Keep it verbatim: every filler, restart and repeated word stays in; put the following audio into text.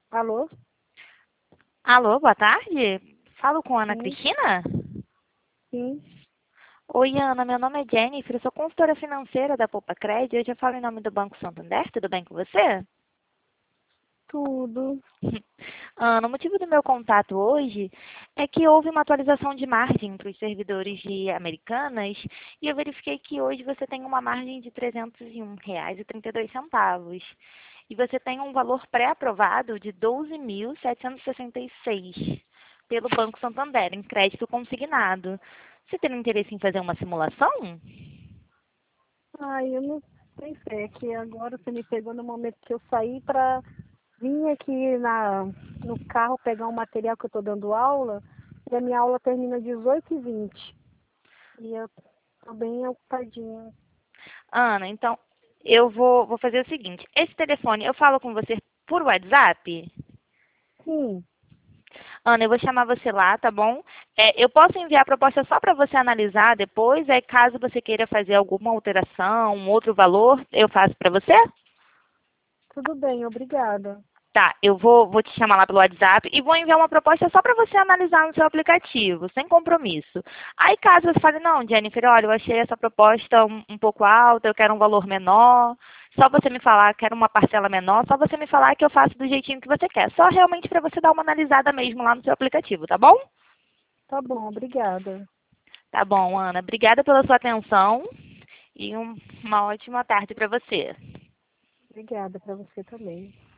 Alô? Alô, boa tarde. Falo com a Ana Sim, Cristina? sim, Oi, Ana, meu nome é Jennifer, eu sou consultora financeira da Poupa Cred. Eu já falo em nome do Banco Santander, tudo bem com você? tudo. Ana, o motivo do meu contato hoje é que houve uma atualização de margem para os servidores de Americanas e eu verifiquei que hoje você tem uma margem de trezentos e um reais e trinta e dois centavos e você tem um valor pré-aprovado de doze mil setecentos e sessenta e seis pelo Banco Santander em crédito consignado. Você tem interesse em fazer uma simulação? Ai, eu não pensei, é que agora você me pegou no momento que eu saí para vir aqui na, no carro pegar um material que eu estou dando aula, e a minha aula termina às dezoito e vinte. E eu tô bem ocupadinha. Ana, então eu vou, vou fazer o seguinte: esse telefone eu falo com você por WhatsApp? Sim, Ana, eu vou chamar você lá, tá bom? É, eu posso enviar a proposta só para você analisar depois, é caso você queira fazer alguma alteração, um outro valor, eu faço para você? tudo bem, obrigada. Tá, eu vou, vou te chamar lá pelo WhatsApp e vou enviar uma proposta só para você analisar no seu aplicativo, sem compromisso. Aí caso você fale, não, Jennifer, olha, eu achei essa proposta um, um pouco alta, eu quero um valor menor, só você me falar, quero uma parcela menor, só você me falar que eu faço do jeitinho que você quer. Só realmente para você dar uma analisada mesmo lá no seu aplicativo, tá bom? Tá bom, obrigada. Tá bom, Ana. Obrigada pela sua atenção e um- uma ótima tarde para você. Obrigada para você também.